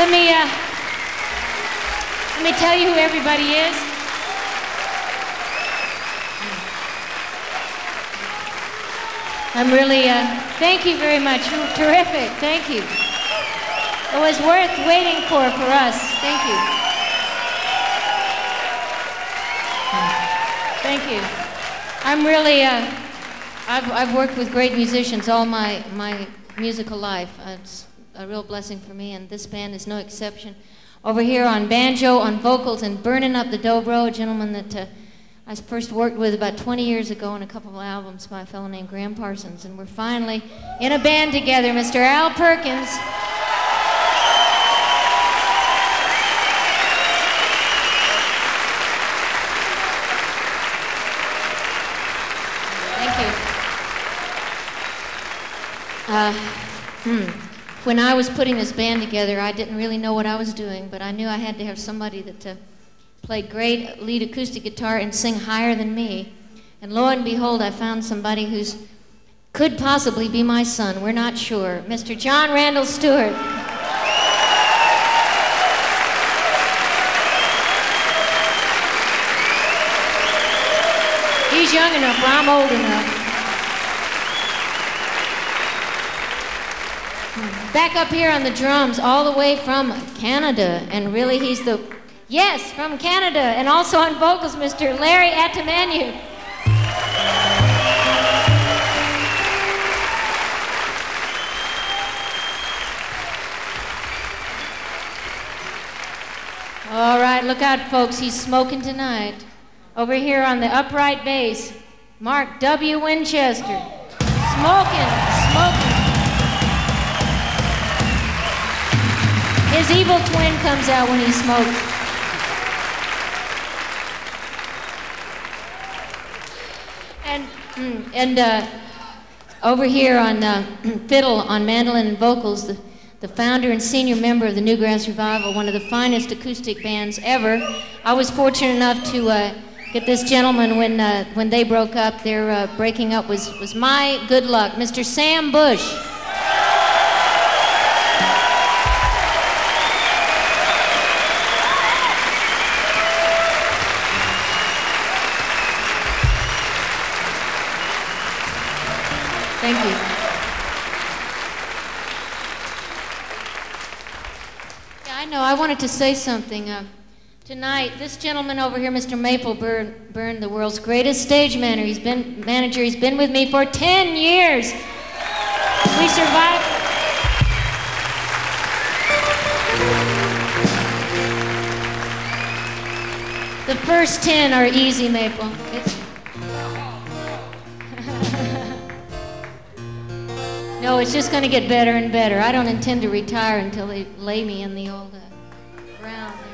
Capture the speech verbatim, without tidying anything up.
Let me, uh, let me tell you who everybody is. I'm really, uh, thank you very much. You're terrific. Thank you. It was worth waiting for for us. Thank you. Thank you. I'm really, uh, I've, I've worked with great musicians all my, my musical life. Uh, it's a real blessing for me, and this band is no exception. Over here on banjo, on vocals, and burning up the dobro, a gentleman that uh, I first worked with about twenty years ago on a couple of albums by a fellow named Graham Parsons, and we're finally in a band together, Mister Al Perkins. Thank you. Uh, hmm. When I was putting this band together, I didn't really know what I was doing, but I knew I had to have somebody that uh, played great lead acoustic guitar and sing higher than me. And lo and behold, I found somebody who's could possibly be my son. We're not sure. Mister John Randall Stewart. He's young enough, but I'm old enough. Back up here on the drums, all the way from Canada, and really he's the, yes, from Canada, and also on vocals, Mister Larry Atamanu. All right, look out, folks, he's smoking tonight. Over here on the upright bass, Mark W. Winchester. Smoking, smoking. His evil twin comes out when he smokes. And, and uh, over here on uh, fiddle, on mandolin and vocals, the, the founder and senior member of the Newgrass Revival, one of the finest acoustic bands ever. I was fortunate enough to uh, get this gentleman when, uh, when they broke up. Their uh, breaking up was, was my good luck, Mister Sam Bush. Thank you. Yeah, I know. I wanted to say something. Uh, tonight, this gentleman over here, Mister Maple Byrne, Byrne, the world's greatest stage manager. He's been manager. He's been with me for ten years. We survived. The first ten are easy, Maple. It's No, it's just going to get better and better. I don't intend to retire until they lay me in the old uh, ground.